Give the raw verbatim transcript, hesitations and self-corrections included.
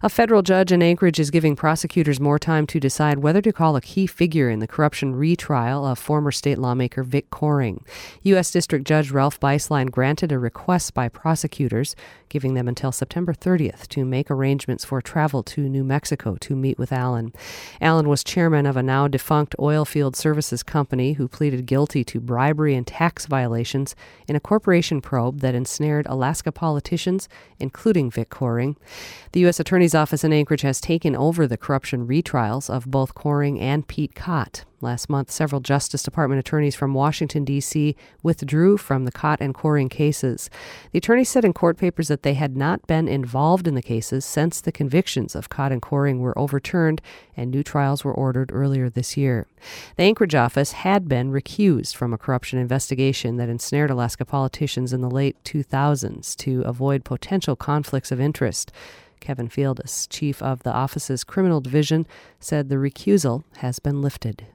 A federal judge in Anchorage is giving prosecutors more time to decide whether to call a key figure in the corruption retrial of former state lawmaker Vic Coring. U S. District Judge Ralph Beislein granted a request by prosecutors, giving them until September thirtieth to make arrangements for travel to New Mexico to meet with Allen. Allen was chairman of a now-defunct oilfield services company who pleaded guilty to bribery and tax violations in a corporation probe that ensnared Alaska politicians, including Vic Coring. The U S. Attorney's Office in Anchorage has taken over the corruption retrials of both Coring and Pete Cott. Last month, several Justice Department attorneys from Washington, D C withdrew from the Cott and Coring cases. The attorneys said in court papers that they had not been involved in the cases since the convictions of Cott and Coring were overturned and new trials were ordered earlier this year. The Anchorage office had been recused from a corruption investigation that ensnared Alaska politicians in the late two thousands to avoid potential conflicts of interest. Kevin Fieldis, chief of the office's criminal division, said the recusal has been lifted.